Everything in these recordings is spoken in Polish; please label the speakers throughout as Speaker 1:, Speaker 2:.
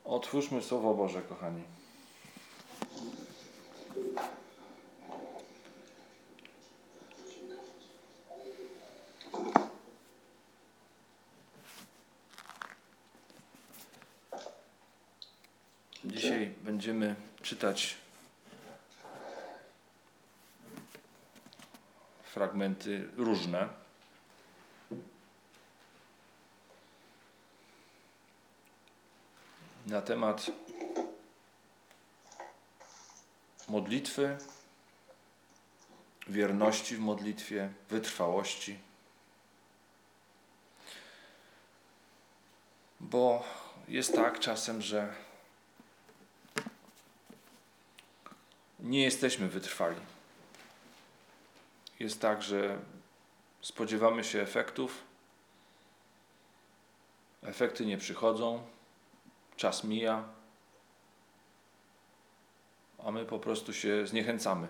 Speaker 1: Otwórzmy Słowo Boże, kochani. Dzisiaj będziemy czytać fragmenty różne. Na temat modlitwy, wierności w modlitwie, wytrwałości. Bo jest tak czasem, że nie jesteśmy wytrwali. Jest tak, że spodziewamy się efektów, efekty nie przychodzą, czas mija, a my po prostu się zniechęcamy.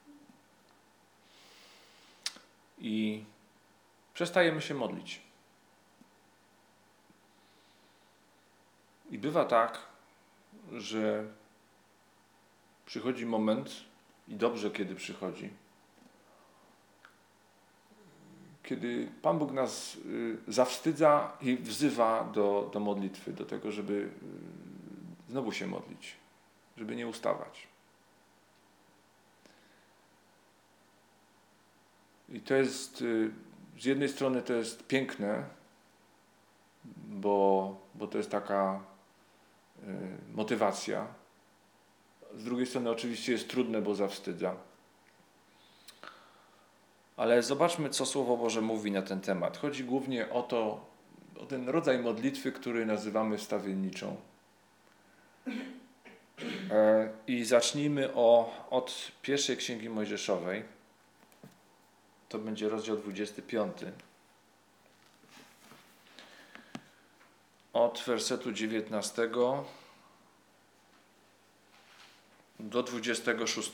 Speaker 1: I przestajemy się modlić. I bywa tak, że przychodzi moment, i dobrze kiedy przychodzi, kiedy Pan Bóg nas zawstydza i wzywa do modlitwy, do tego, żeby znowu się modlić, żeby nie ustawać. I to jest, z jednej strony to jest piękne, bo to jest taka motywacja. Z drugiej strony oczywiście jest trudne, bo zawstydza. Ale zobaczmy, co Słowo Boże mówi na ten temat. Chodzi głównie o ten rodzaj modlitwy, który nazywamy wstawienniczą. I zacznijmy od pierwszej Księgi Mojżeszowej. To będzie rozdział 25. Od wersetu 19 do 26.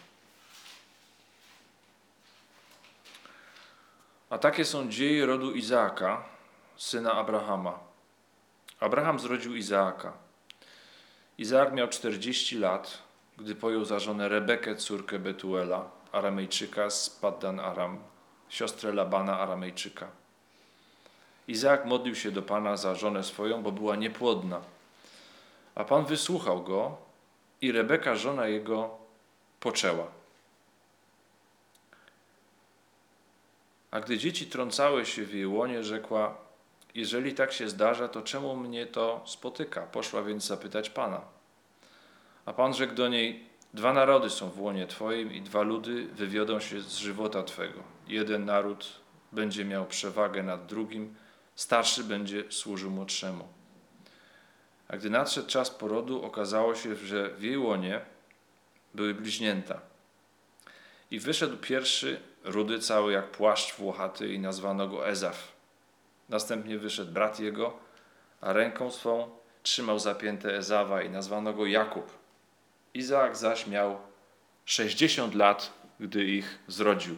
Speaker 1: A takie są dzieje rodu Izaaka, syna Abrahama. Abraham zrodził Izaaka. Izaak miał 40 lat, gdy pojął za żonę Rebekę, córkę Betuela, Aramejczyka z Paddan Aram, siostrę Labana, Aramejczyka. Izaak modlił się do Pana za żonę swoją, bo była niepłodna. A Pan wysłuchał go i Rebeka, żona jego, poczęła. A gdy dzieci trącały się w jej łonie, rzekła: jeżeli tak się zdarza, to czemu mnie to spotyka? Poszła więc zapytać Pana. A Pan rzekł do niej: 2 narody są w łonie Twoim i 2 ludy wywiodą się z żywota Twego. Jeden naród będzie miał przewagę nad drugim, starszy będzie służył młodszemu. A gdy nadszedł czas porodu, okazało się, że w jej łonie były bliźnięta. I wyszedł pierwszy, rudy cały jak płaszcz włochaty, i nazwano go Ezaf. Następnie wyszedł brat jego, a ręką swą trzymał zapięte Ezawa, i nazwano go Jakub. Izaak zaś miał 60 lat, gdy ich zrodził.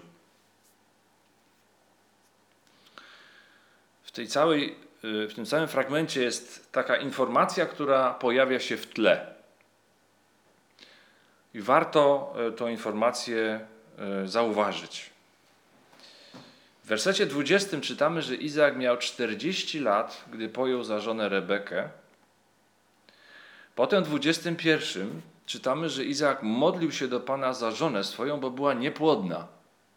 Speaker 1: W tym całym fragmencie jest taka informacja, która pojawia się w tle. I warto tą informację zauważyć. W wersecie 20 czytamy, że Izaak miał 40 lat, gdy pojął za żonę Rebekę. Potem w 21 czytamy, że Izaak modlił się do Pana za żonę swoją, bo była niepłodna.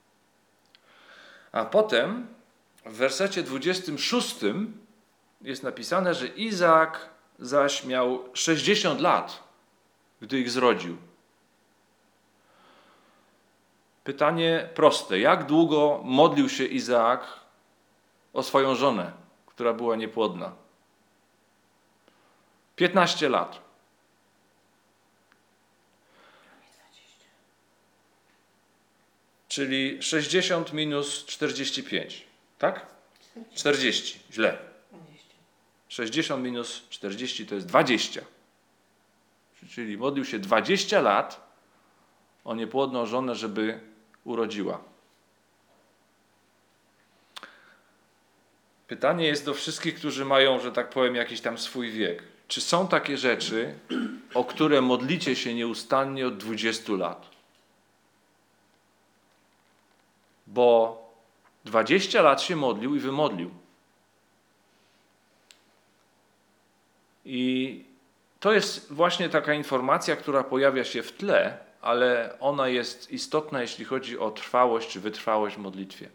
Speaker 1: A potem w wersecie 26 jest napisane, że Izaak zaś miał 60 lat, gdy ich zrodził. Pytanie proste. Jak długo modlił się Izaak o swoją żonę, która była niepłodna? 15 lat. Czyli 60 minus 45. Tak? 40. Źle. 60 minus 40 to jest 20. Czyli modlił się 20 lat o niepłodną żonę, żeby urodziła. Pytanie jest do wszystkich, którzy mają, że tak powiem, jakiś tam swój wiek. czy są takie rzeczy, o które modlicie się nieustannie od 20 lat? Bo 20 lat się modlił i wymodlił. I to jest właśnie taka informacja, która pojawia się w tle, ale ona jest istotna, jeśli chodzi o trwałość czy wytrwałość w modlitwie.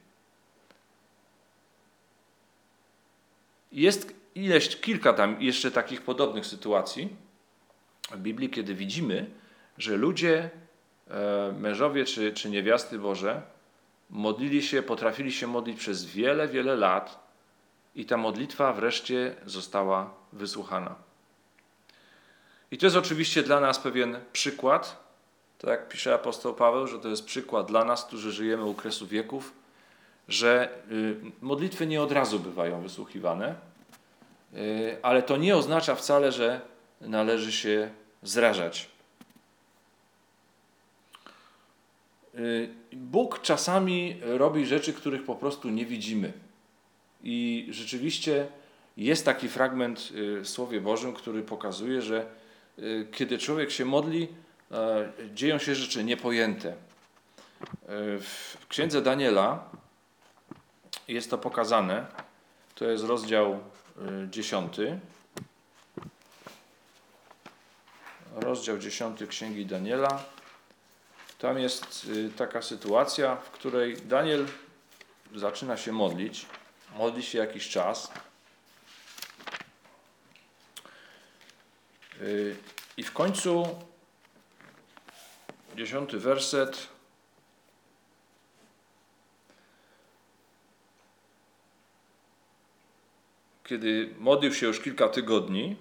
Speaker 1: Jest kilka tam jeszcze takich podobnych sytuacji w Biblii, kiedy widzimy, że ludzie, mężowie czy niewiasty Boże, potrafili się modlić przez wiele, wiele lat i ta modlitwa wreszcie została wysłuchana. I to jest oczywiście dla nas pewien przykład, tak jak pisze apostoł Paweł, że to jest przykład dla nas, którzy żyjemy u kresu wieków, że modlitwy nie od razu bywają wysłuchiwane, ale to nie oznacza wcale, że należy się zrażać. Bóg czasami robi rzeczy, których po prostu nie widzimy. I rzeczywiście jest taki fragment w Słowie Bożym, który pokazuje, że kiedy człowiek się modli, dzieją się rzeczy niepojęte. W Księdze Daniela jest to pokazane. To jest rozdział 10. Rozdział 10 Księgi Daniela. Tam jest taka sytuacja, w której Daniel zaczyna się modlić. Modli się jakiś czas. I w końcu 10 werset. Kiedy modlił się już kilka tygodni,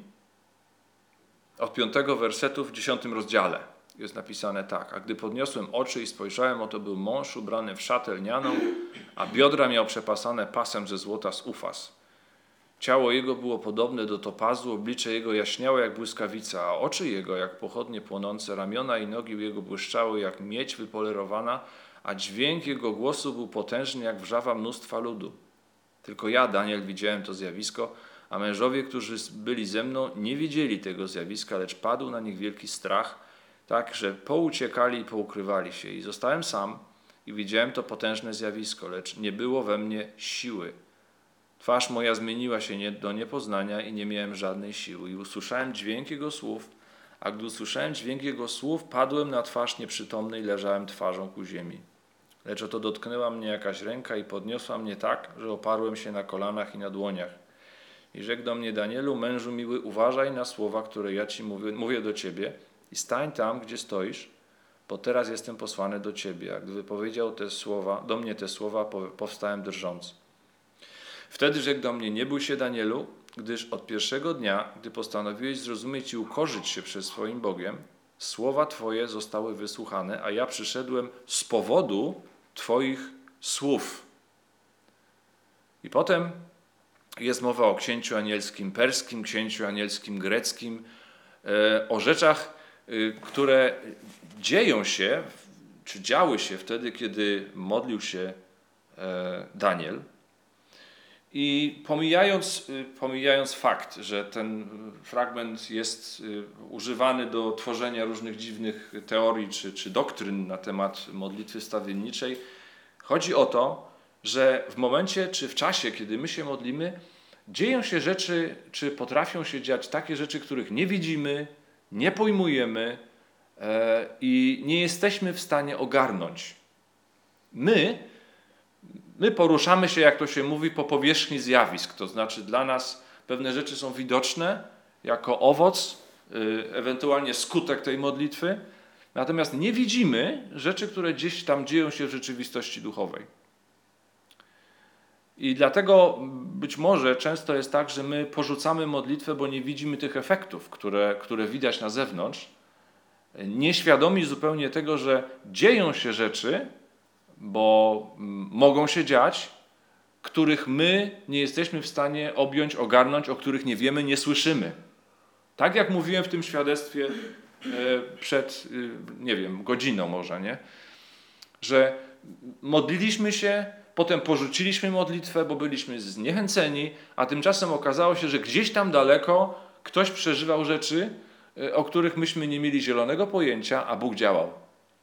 Speaker 1: od 5 wersetu w 10 rozdziale jest napisane tak. A gdy podniosłem oczy i spojrzałem, oto był mąż ubrany w szatę lnianą, a biodra miał przepasane pasem ze złota z Ufaz. Ciało jego było podobne do topazu, oblicze jego jaśniało jak błyskawica, a oczy jego jak pochodnie płonące, ramiona i nogi jego błyszczały jak miedź wypolerowana, a dźwięk jego głosu był potężny jak wrzawa mnóstwa ludu. Tylko ja, Daniel, widziałem to zjawisko, a mężowie, którzy byli ze mną, nie widzieli tego zjawiska, lecz padł na nich wielki strach, tak, że pouciekali i poukrywali się. I zostałem sam i widziałem to potężne zjawisko, lecz nie było we mnie siły. Twarz moja zmieniła się do niepoznania i nie miałem żadnej siły. I usłyszałem dźwięk jego słów, a gdy usłyszałem dźwięk jego słów, padłem na twarz nieprzytomny i leżałem twarzą ku ziemi. Lecz oto dotknęła mnie jakaś ręka i podniosła mnie tak, że oparłem się na kolanach i na dłoniach. I rzekł do mnie: Danielu, mężu miły, uważaj na słowa, które ja ci mówię do ciebie i stań tam, gdzie stoisz, bo teraz jestem posłany do ciebie. A gdy wypowiedział do mnie te słowa, powstałem drżąc. Wtedy rzekł do mnie: nie bój się, Danielu, gdyż od pierwszego dnia, gdy postanowiłeś zrozumieć i ukorzyć się przed swoim Bogiem, słowa twoje zostały wysłuchane, a ja przyszedłem z powodu twoich słów. I potem jest mowa o księciu anielskim perskim, księciu anielskim greckim, o rzeczach, które dzieją się, czy działy się wtedy, kiedy modlił się Daniel. I pomijając fakt, że ten fragment jest używany do tworzenia różnych dziwnych teorii czy doktryn na temat modlitwy wstawienniczej, chodzi o to, że w momencie czy w czasie, kiedy my się modlimy, dzieją się rzeczy, czy potrafią się dziać takie rzeczy, których nie widzimy, nie pojmujemy i nie jesteśmy w stanie ogarnąć. My poruszamy się, jak to się mówi, po powierzchni zjawisk. To znaczy dla nas pewne rzeczy są widoczne jako owoc, ewentualnie skutek tej modlitwy, natomiast nie widzimy rzeczy, które gdzieś tam dzieją się w rzeczywistości duchowej. I dlatego być może często jest tak, że my porzucamy modlitwę, bo nie widzimy tych efektów, które widać na zewnątrz, nieświadomi zupełnie tego, że dzieją się rzeczy, bo mogą się dziać, których my nie jesteśmy w stanie objąć, ogarnąć, o których nie wiemy, nie słyszymy. Tak jak mówiłem w tym świadectwie przed, godziną może, nie? Że modliliśmy się, potem porzuciliśmy modlitwę, bo byliśmy zniechęceni, a tymczasem okazało się, że gdzieś tam daleko ktoś przeżywał rzeczy, o których myśmy nie mieli zielonego pojęcia, a Bóg działał.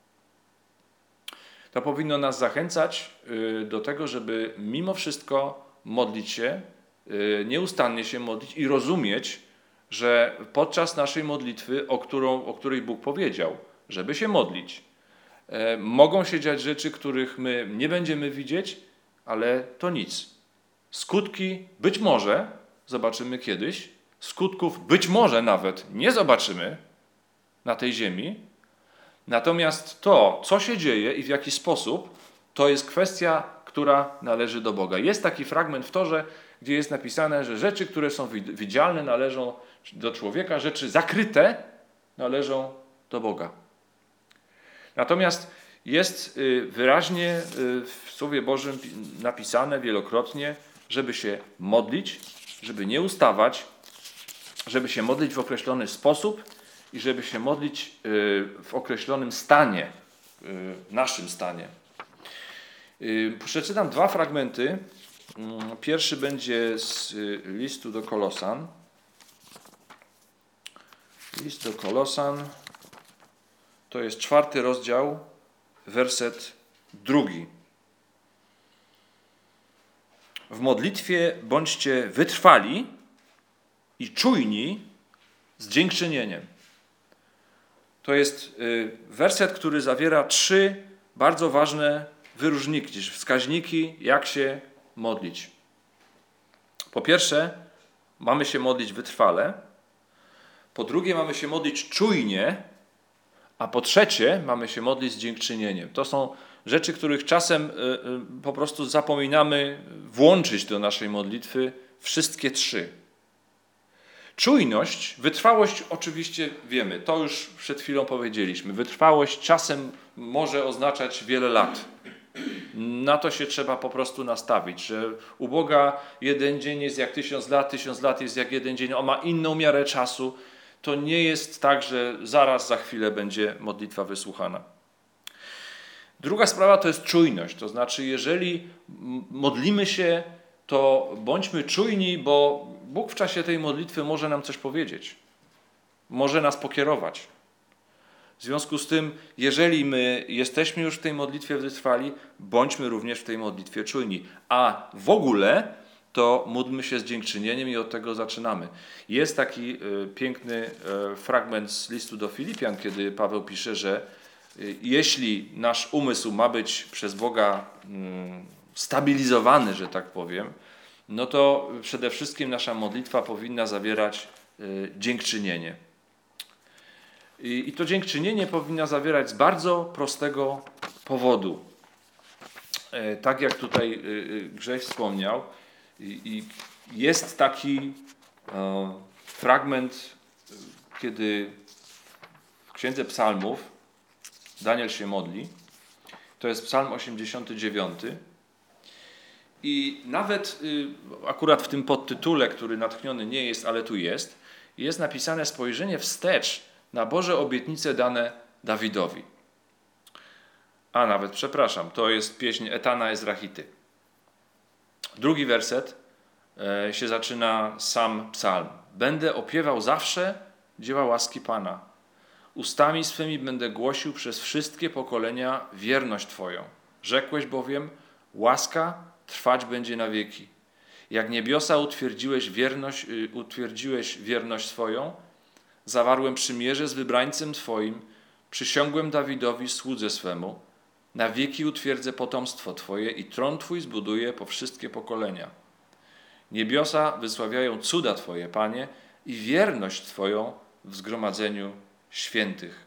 Speaker 1: To powinno nas zachęcać do tego, żeby mimo wszystko modlić się, nieustannie się modlić i rozumieć, że podczas naszej modlitwy, o której Bóg powiedział, żeby się modlić, mogą się dziać rzeczy, których my nie będziemy widzieć, ale to nic. Skutki być może zobaczymy kiedyś, skutków być może nawet nie zobaczymy na tej ziemi, natomiast to, co się dzieje i w jaki sposób, to jest kwestia, która należy do Boga. Jest taki fragment w Torze, gdzie jest napisane, że rzeczy, które są widzialne, należą do człowieka, rzeczy zakryte należą do Boga. Natomiast jest wyraźnie w Słowie Bożym napisane wielokrotnie, żeby się modlić, żeby nie ustawać, żeby się modlić w określony sposób i żeby się modlić w określonym stanie, naszym stanie. Przeczytam dwa fragmenty. Pierwszy będzie z listu do Kolosan. List do Kolosan to jest 4 rozdział, werset 2. W modlitwie bądźcie wytrwali i czujni z dziękczynieniem. To jest werset, który zawiera 3 bardzo ważne wyróżniki, wskaźniki, jak się modlić. Po pierwsze, mamy się modlić wytrwale. Po drugie, mamy się modlić czujnie. A po trzecie, mamy się modlić z dziękczynieniem. To są rzeczy, których czasem po prostu zapominamy włączyć do naszej modlitwy. Wszystkie 3. Czujność, wytrwałość oczywiście wiemy, to już przed chwilą powiedzieliśmy. Wytrwałość czasem może oznaczać wiele lat. Na to się trzeba po prostu nastawić, że u Boga 1 dzień jest jak 1000 lat, 1000 lat jest jak 1 dzień, on ma inną miarę czasu. To nie jest tak, że zaraz za chwilę będzie modlitwa wysłuchana. Druga sprawa to jest czujność, to znaczy jeżeli modlimy się, to bądźmy czujni, bo Bóg w czasie tej modlitwy może nam coś powiedzieć, może nas pokierować. W związku z tym, jeżeli my jesteśmy już w tej modlitwie wytrwali, bądźmy również w tej modlitwie czujni. A w ogóle to módlmy się z dziękczynieniem i od tego zaczynamy. Jest taki piękny fragment z listu do Filipian, kiedy Paweł pisze, że jeśli nasz umysł ma być przez Boga stabilizowany, że tak powiem, no to przede wszystkim nasza modlitwa powinna zawierać dziękczynienie. I to dziękczynienie powinna zawierać z bardzo prostego powodu. Tak jak tutaj Grześ wspomniał, i jest taki fragment, kiedy w Księdze Psalmów Daniel się modli. To jest Psalm 89. I nawet akurat w tym podtytule, który natchniony nie jest, ale tu jest napisane spojrzenie wstecz na Boże obietnice dane Dawidowi. A nawet, przepraszam, to jest pieśń Etana Ezrahity. Drugi werset się zaczyna sam psalm. Będę opiewał zawsze dzieła łaski Pana. Ustami swymi będę głosił przez wszystkie pokolenia wierność Twoją. Rzekłeś bowiem, łaska trwać będzie na wieki. Jak niebiosa utwierdziłeś wierność swoją, zawarłem przymierze z wybrańcem Twoim, przysiągłem Dawidowi słudze swemu, na wieki utwierdzę potomstwo Twoje i tron Twój zbuduję po wszystkie pokolenia. Niebiosa wysławiają cuda Twoje, Panie, i wierność Twoją w zgromadzeniu świętych.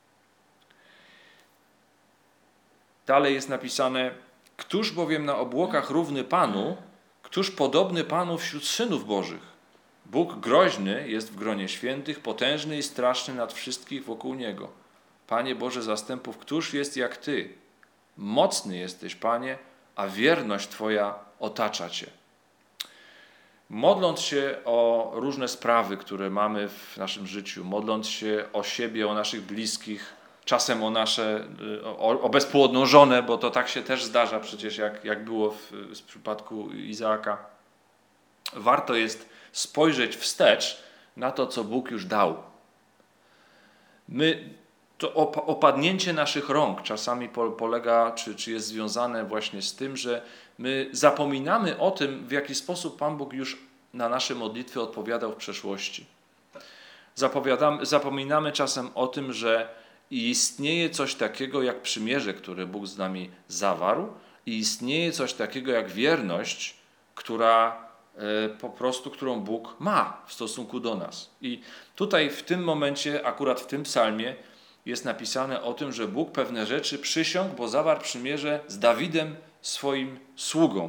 Speaker 1: Dalej jest napisane, któż bowiem na obłokach równy Panu, któż podobny Panu wśród synów Bożych? Bóg groźny jest w gronie świętych, potężny i straszny nad wszystkich wokół Niego. Panie Boże zastępów, któż jest jak Ty? Mocny jesteś, Panie, a wierność Twoja otacza Cię. Modląc się o różne sprawy, które mamy w naszym życiu, modląc się o siebie, o naszych bliskich, czasem o bezpłodną żonę, bo to tak się też zdarza przecież, jak było w przypadku Izaaka. Warto jest spojrzeć wstecz na to, co Bóg już dał. To opadnięcie naszych rąk czasami polega, czy jest związane właśnie z tym, że my zapominamy o tym, w jaki sposób Pan Bóg już na nasze modlitwy odpowiadał w przeszłości. Zapominamy czasem o tym, że istnieje coś takiego jak przymierze, które Bóg z nami zawarł, i istnieje coś takiego jak wierność, którą Bóg ma w stosunku do nas. I tutaj w tym momencie, akurat w tym psalmie, jest napisane o tym, że Bóg pewne rzeczy przysiągł, bo zawarł przymierze z Dawidem, swoim sługą.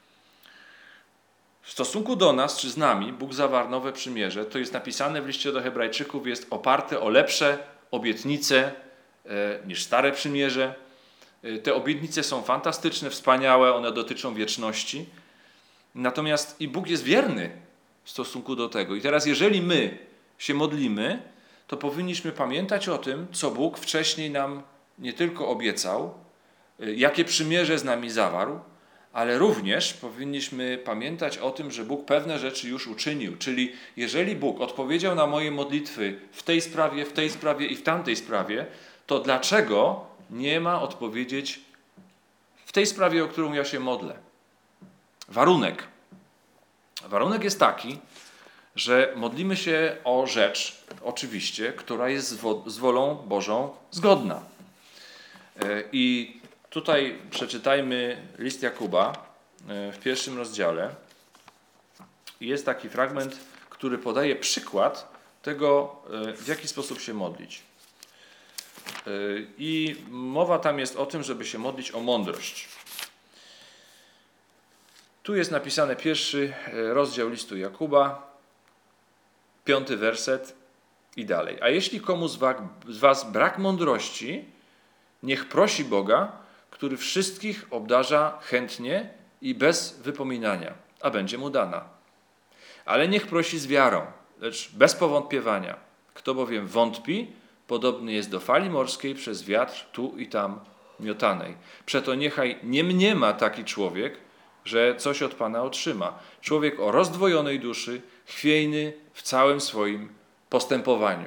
Speaker 1: W stosunku do nas, czy z nami, Bóg zawarł nowe przymierze. To jest napisane w liście do Hebrajczyków, jest oparte o lepsze obietnice niż stare przymierze. Te obietnice są fantastyczne, wspaniałe, one dotyczą wieczności. Natomiast i Bóg jest wierny w stosunku do tego. I teraz jeżeli my się modlimy, to powinniśmy pamiętać o tym, co Bóg wcześniej nam nie tylko obiecał, jakie przymierze z nami zawarł, ale również powinniśmy pamiętać o tym, że Bóg pewne rzeczy już uczynił. Czyli jeżeli Bóg odpowiedział na moje modlitwy w tej sprawie i w tamtej sprawie, to dlaczego nie ma odpowiedzieć w tej sprawie, o którą ja się modlę? Warunek jest taki, że modlimy się o rzecz, oczywiście, która jest z wolą Bożą zgodna. I tutaj przeczytajmy list Jakuba w 1 rozdziale. Jest taki fragment, który podaje przykład tego, w jaki sposób się modlić. I mowa tam jest o tym, żeby się modlić o mądrość. Tu jest napisane 1 rozdział listu Jakuba, 5 werset i dalej. A jeśli komu z was brak mądrości, niech prosi Boga, który wszystkich obdarza chętnie i bez wypominania, a będzie mu dana. Ale niech prosi z wiarą, lecz bez powątpiewania. Kto bowiem wątpi, podobny jest do fali morskiej przez wiatr tu i tam miotanej. Przeto niechaj nie mniema taki człowiek, że coś od Pana otrzyma. Człowiek o rozdwojonej duszy, chwiejny w całym swoim postępowaniu.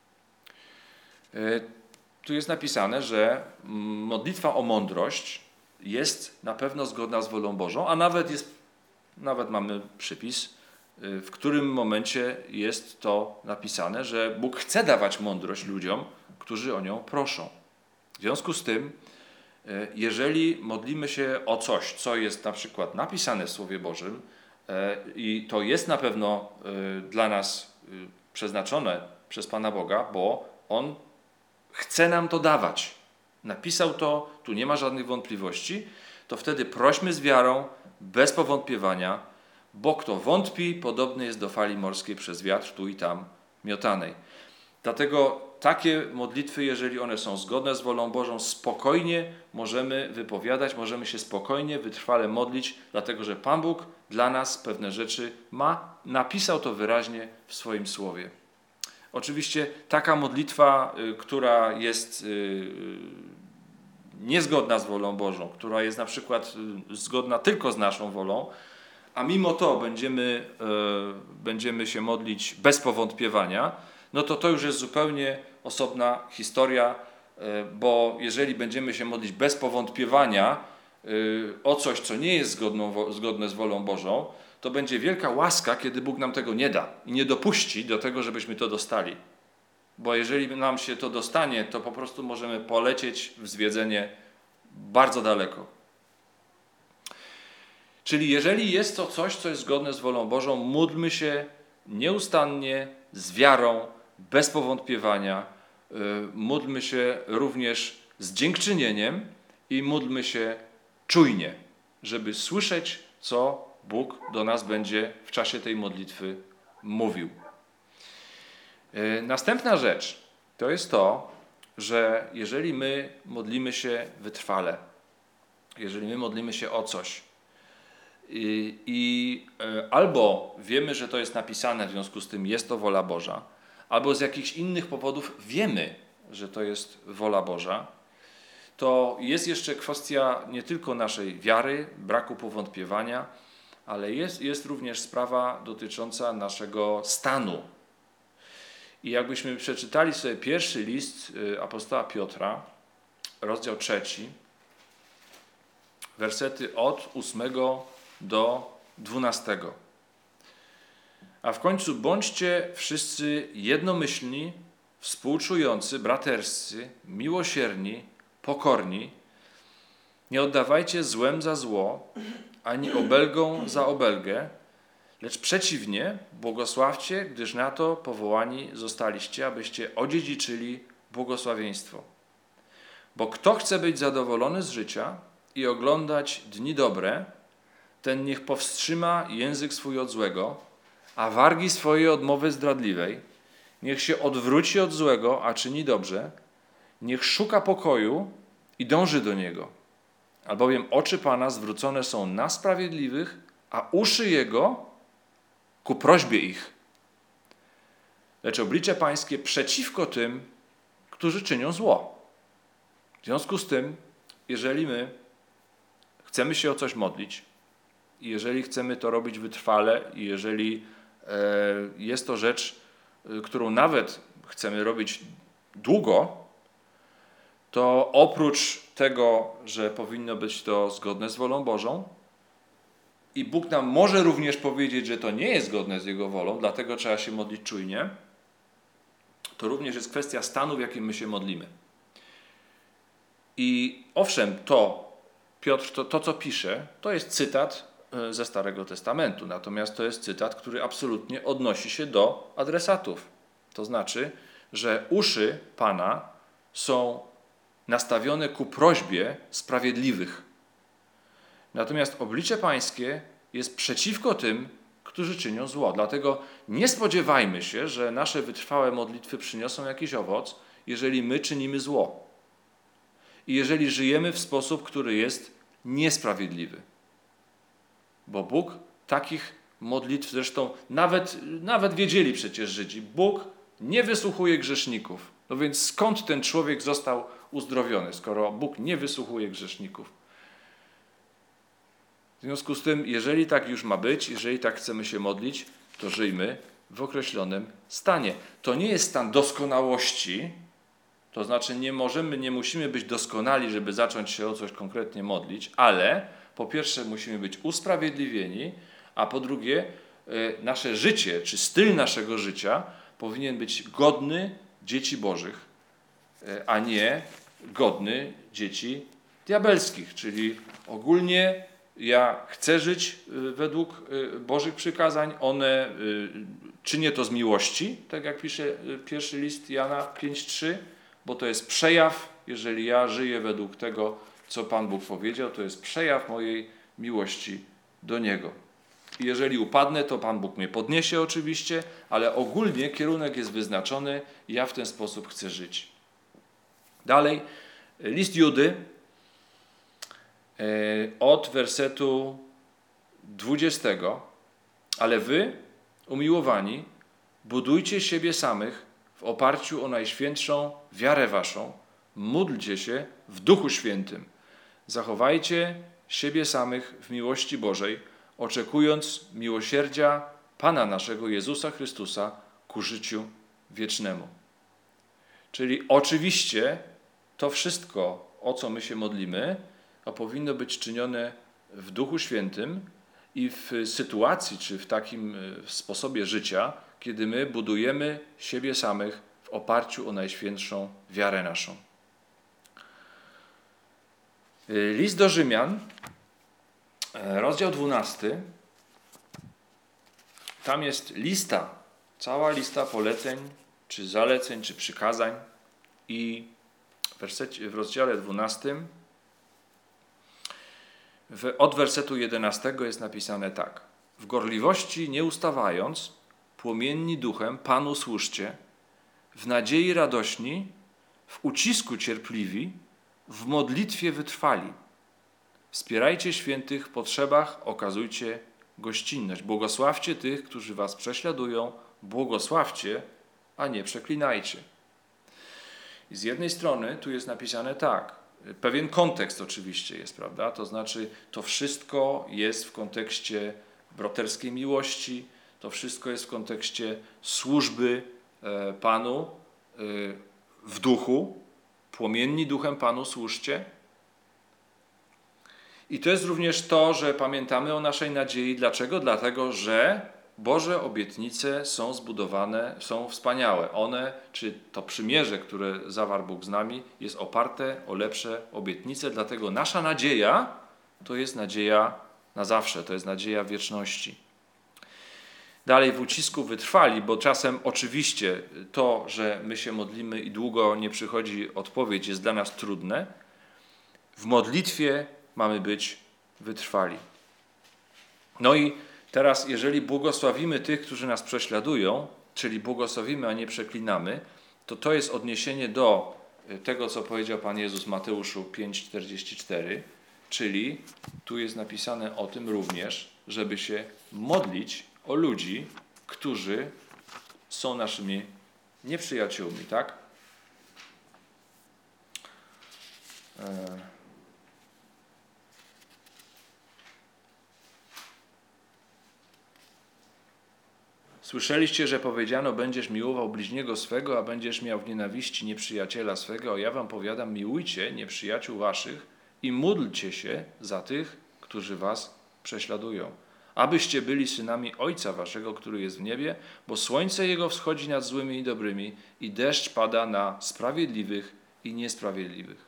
Speaker 1: Tu jest napisane, że modlitwa o mądrość jest na pewno zgodna z wolą Bożą, a nawet mamy przypis, w którym momencie jest to napisane, że Bóg chce dawać mądrość ludziom, którzy o nią proszą. W związku z tym, jeżeli modlimy się o coś, co jest na przykład napisane w Słowie Bożym i to jest na pewno dla nas przeznaczone przez Pana Boga, bo On chce nam to dawać. Napisał to, tu nie ma żadnych wątpliwości, to wtedy prośmy z wiarą, bez powątpiewania, bo kto wątpi, podobny jest do fali morskiej przez wiatr tu i tam miotanej. Dlatego takie modlitwy, jeżeli one są zgodne z wolą Bożą, spokojnie możemy wypowiadać, możemy się spokojnie, wytrwale modlić, dlatego że Pan Bóg dla nas pewne rzeczy napisał to wyraźnie w swoim Słowie. Oczywiście taka modlitwa, która jest niezgodna z wolą Bożą, która jest na przykład zgodna tylko z naszą wolą, a mimo to będziemy się modlić bez powątpiewania, no to już jest zupełnie osobna historia, bo jeżeli będziemy się modlić bez powątpiewania o coś, co nie jest zgodne z wolą Bożą, to będzie wielka łaska, kiedy Bóg nam tego nie da i nie dopuści do tego, żebyśmy to dostali. Bo jeżeli nam się to dostanie, to po prostu możemy polecieć w zwiedzenie bardzo daleko. Czyli jeżeli jest to coś, co jest zgodne z wolą Bożą, módlmy się nieustannie, z wiarą, bez powątpiewania. Módlmy się również z dziękczynieniem i módlmy się czujnie, żeby słyszeć, co Bóg do nas będzie w czasie tej modlitwy mówił. Następna rzecz to jest to, że jeżeli my modlimy się wytrwale, jeżeli my modlimy się o coś i albo wiemy, że to jest napisane, w związku z tym jest to wola Boża, albo z jakichś innych powodów wiemy, że to jest wola Boża, to jest jeszcze kwestia nie tylko naszej wiary, braku powątpiewania, ale jest również sprawa dotycząca naszego stanu I jakbyśmy przeczytali sobie pierwszy list apostoła Piotra, rozdział 3, wersety od 8 do 12. A w końcu bądźcie wszyscy jednomyślni, współczujący, braterscy, miłosierni, pokorni. Nie oddawajcie złem za zło, ani obelgą za obelgę, lecz przeciwnie, błogosławcie, gdyż na to powołani zostaliście, abyście odziedziczyli błogosławieństwo. Bo kto chce być zadowolony z życia i oglądać dni dobre, ten niech powstrzyma język swój od złego, a wargi swoje od mowy zdradliwej. Niech się odwróci od złego, a czyni dobrze. Niech szuka pokoju i dąży do niego. Albowiem oczy Pana zwrócone są na sprawiedliwych, a uszy Jego ku prośbie ich. Lecz oblicze Pańskie przeciwko tym, którzy czynią zło. W związku z tym, jeżeli my chcemy się o coś modlić, i jeżeli chcemy to robić wytrwale, i jeżeli jest to rzecz, którą nawet chcemy robić długo, to oprócz tego, że powinno być to zgodne z wolą Bożą, i Bóg nam może również powiedzieć, że to nie jest zgodne z Jego wolą, dlatego trzeba się modlić czujnie, to również jest kwestia stanu, w jakim my się modlimy. I owszem, Piotr, to co pisze, to jest cytat ze Starego Testamentu, natomiast to jest cytat, który absolutnie odnosi się do adresatów. To znaczy, że uszy Pana są nastawione ku prośbie sprawiedliwych. Natomiast oblicze Pańskie jest przeciwko tym, którzy czynią zło. Dlatego nie spodziewajmy się, że nasze wytrwałe modlitwy przyniosą jakiś owoc, jeżeli my czynimy zło. I jeżeli żyjemy w sposób, który jest niesprawiedliwy. Bo Bóg takich modlitw, zresztą nawet wiedzieli przecież Żydzi, Bóg nie wysłuchuje grzeszników. No więc skąd ten człowiek został uzdrowiony, skoro Bóg nie wysłuchuje grzeszników? W związku z tym, jeżeli tak już ma być, jeżeli tak chcemy się modlić, to żyjmy w określonym stanie. To nie jest stan doskonałości, to znaczy nie musimy być doskonali, żeby zacząć się o coś konkretnie modlić, ale po pierwsze musimy być usprawiedliwieni, a po drugie nasze życie, czy styl naszego życia powinien być godny dzieci Bożych, a nie godny dzieci diabelskich, czyli ogólnie ja chcę żyć według Bożych przykazań, czynię to z miłości, tak jak pisze pierwszy list Jana 5:3, bo to jest przejaw, jeżeli ja żyję według tego, co Pan Bóg powiedział, to jest przejaw mojej miłości do Niego. I jeżeli upadnę, to Pan Bóg mnie podniesie oczywiście, ale ogólnie kierunek jest wyznaczony i ja w ten sposób chcę żyć. Dalej, list Judy od wersetu 20. Ale wy, umiłowani, budujcie siebie samych w oparciu o najświętszą wiarę waszą, módlcie się w Duchu Świętym. Zachowajcie siebie samych w miłości Bożej, oczekując miłosierdzia Pana naszego Jezusa Chrystusa ku życiu wiecznemu. Czyli oczywiście to wszystko, o co my się modlimy, powinno być czynione w Duchu Świętym i w sytuacji, czy w takim sposobie życia, kiedy my budujemy siebie samych w oparciu o najświętszą wiarę naszą. List do Rzymian, rozdział 12. Tam jest lista, cała lista poleceń, czy zaleceń, czy przykazań i w rozdziale 12 od wersetu 11 jest napisane tak. W gorliwości nie ustawając, płomienni duchem Panu służcie, w nadziei radośni, w ucisku cierpliwi, w modlitwie wytrwali. Wspierajcie świętych w potrzebach, okazujcie gościnność. Błogosławcie tych, którzy was prześladują, błogosławcie, a nie przeklinajcie. I z jednej strony tu jest napisane tak, pewien kontekst oczywiście jest, prawda? To znaczy to wszystko jest w kontekście braterskiej miłości, to wszystko jest w kontekście służby Panu w duchu, płomienni duchem Panu służcie. I to jest również to, że pamiętamy o naszej nadziei. Dlaczego? Dlatego, że Boże obietnice są zbudowane, są wspaniałe. One, czy to przymierze, które zawarł Bóg z nami, jest oparte o lepsze obietnice. Dlatego nasza nadzieja to jest nadzieja na zawsze, to jest nadzieja wieczności. Dalej w ucisku wytrwali, bo czasem oczywiście to, że my się modlimy i długo nie przychodzi odpowiedź, jest dla nas trudne. W modlitwie mamy być wytrwali. No i teraz, jeżeli błogosławimy tych, którzy nas prześladują, czyli błogosławimy, a nie przeklinamy, to jest odniesienie do tego, co powiedział Pan Jezus w Mateuszu 5:44, czyli tu jest napisane o tym również, żeby się modlić o ludzi, którzy są naszymi nieprzyjaciółmi, tak? Słyszeliście, że powiedziano, będziesz miłował bliźniego swego, a będziesz miał w nienawiści nieprzyjaciela swego. A ja wam powiadam, miłujcie nieprzyjaciół waszych i módlcie się za tych, którzy was prześladują. Abyście byli synami Ojca waszego, który jest w niebie, bo słońce Jego wschodzi nad złymi i dobrymi i deszcz pada na sprawiedliwych i niesprawiedliwych.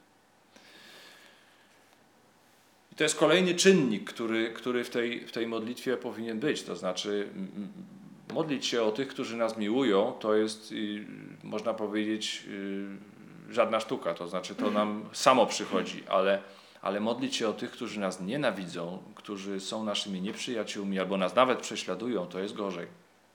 Speaker 1: I to jest kolejny czynnik, który w tej modlitwie powinien być, to znaczy modlić się o tych, którzy nas miłują, to jest, można powiedzieć, żadna sztuka, to znaczy to nam samo przychodzi, ale modlić się o tych, którzy nas nienawidzą, którzy są naszymi nieprzyjaciółmi albo nas nawet prześladują, to jest gorzej.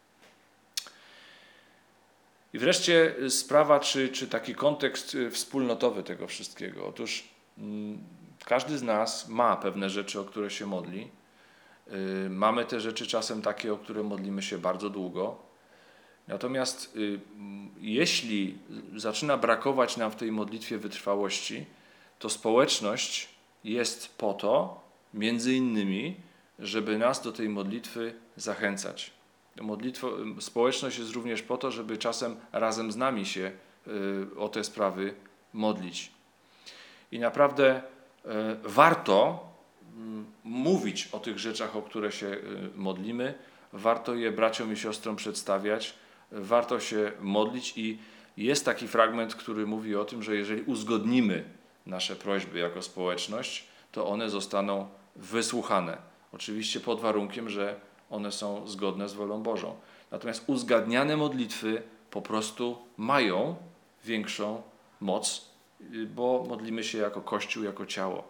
Speaker 1: I wreszcie sprawa, czy taki kontekst wspólnotowy tego wszystkiego. Otóż każdy z nas ma pewne rzeczy, o które się modli. Mamy te rzeczy czasem takie, o które modlimy się bardzo długo. Natomiast jeśli zaczyna brakować nam w tej modlitwie wytrwałości, to społeczność jest po to, między innymi, żeby nas do tej modlitwy zachęcać. Społeczność jest również po to, żeby czasem razem z nami się o te sprawy modlić. I naprawdę warto mówić o tych rzeczach, o które się modlimy, warto je braciom i siostrom przedstawiać, warto się modlić i jest taki fragment, który mówi o tym, że jeżeli uzgodnimy nasze prośby jako społeczność, to one zostaną wysłuchane. Oczywiście pod warunkiem, że one są zgodne z wolą Bożą. Natomiast uzgadniane modlitwy po prostu mają większą moc, bo modlimy się jako Kościół, jako ciało.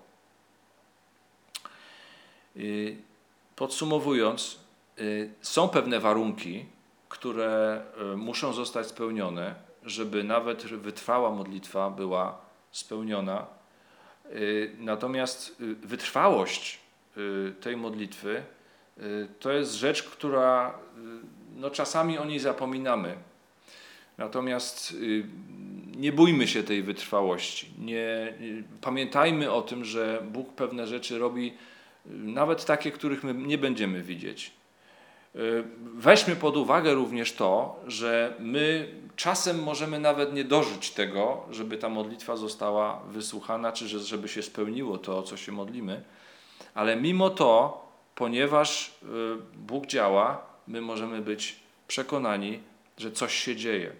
Speaker 1: Podsumowując, są pewne warunki, które muszą zostać spełnione, żeby nawet wytrwała modlitwa była spełniona. Natomiast wytrwałość tej modlitwy to jest rzecz, która czasami o niej zapominamy. Natomiast nie bójmy się tej wytrwałości. Pamiętajmy o tym, że Bóg pewne rzeczy robi, nawet takie, których my nie będziemy widzieć. Weźmy pod uwagę również to, że my czasem możemy nawet nie dożyć tego, żeby ta modlitwa została wysłuchana, czy żeby się spełniło to, o co się modlimy, ale mimo to, ponieważ Bóg działa, my możemy być przekonani, że coś się dzieje.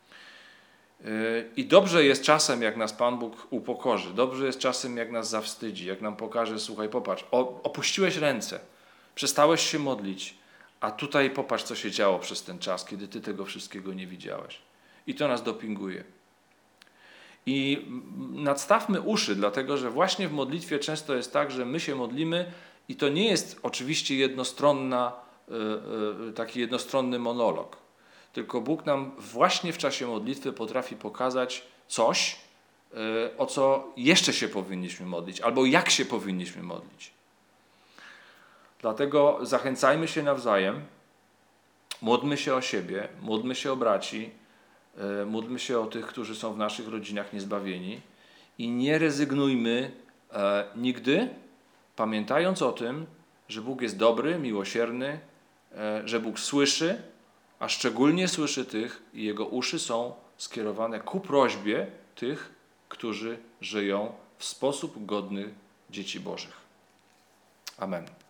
Speaker 1: I dobrze jest czasem, jak nas Pan Bóg upokorzy, dobrze jest czasem, jak nas zawstydzi, jak nam pokaże, słuchaj, popatrz, opuściłeś ręce, przestałeś się modlić, a tutaj popatrz, co się działo przez ten czas, kiedy ty tego wszystkiego nie widziałeś. I to nas dopinguje. I nadstawmy uszy, dlatego że właśnie w modlitwie często jest tak, że my się modlimy i to nie jest oczywiście taki jednostronny monolog. Tylko Bóg nam właśnie w czasie modlitwy potrafi pokazać coś, o co jeszcze się powinniśmy modlić, albo jak się powinniśmy modlić. Dlatego zachęcajmy się nawzajem, módlmy się o siebie, módlmy się o braci, módlmy się o tych, którzy są w naszych rodzinach niezbawieni i nie rezygnujmy nigdy, pamiętając o tym, że Bóg jest dobry, miłosierny, że Bóg słyszy, a szczególnie słyszy tych i jego uszy są skierowane ku prośbie tych, którzy żyją w sposób godny dzieci Bożych. Amen.